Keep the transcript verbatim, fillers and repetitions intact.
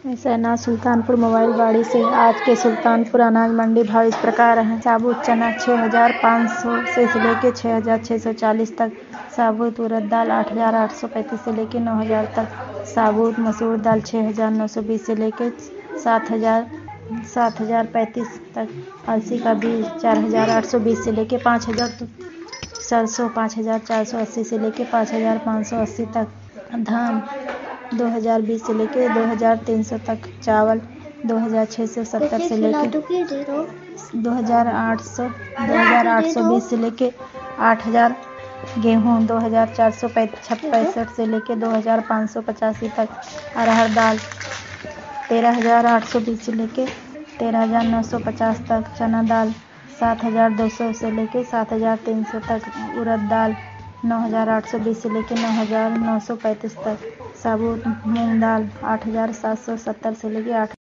सैना Sultanpur mobile बाड़ी से आज के सुल्तानपुर अनाज मंडी भाव इस प्रकार हैं। साबुत चना छः हज़ार पाँच सौ से लेकर छः हज़ार छः सौ चालीस तक। साबुत उड़द दाल आठ हज़ार आठ सौ पैंतीस से लेकर नौ हज़ार तक। साबुत मसूर दाल छः हज़ार नौ सौ बीस से लेकर सात हज़ार सात हज़ार पैंतीस तक। अलसी का बीज चार हज़ार आठ सौ बीस से लेकर पाँच हज़ार तक। सरसों पाँच हज़ार चार सौ अस्सी से लेकर पाँच हज़ार पाँच सौ अस्सी तक। धान दो हज़ार बीस से लेकर दो हज़ार तीन सौ तक। चावल दो हज़ार छः सौ सत्तर से लेकर दो हज़ार आठ सौ दो हज़ार आठ सौ बीस से लेकर आठ हज़ार। गेहूँ दो हज़ार चार सौ पैंसठ से लेकर दो हज़ार पाँच सौ पचासी तक। अरहर दाल तेरह हज़ार आठ सौ बीस से लेकर तेरह हज़ार नौ सौ पचास तक। चना दाल सात हज़ार दो सौ से लेकर सात हज़ार तीन सौ तक। उड़द दाल नौ हज़ार आठ सौ बीस से लेकर नौ हज़ार नौ सौ पैंतीस तक। साबुत मूंग दाल आठ हज़ार सात सौ सत्तर से लेकर आठ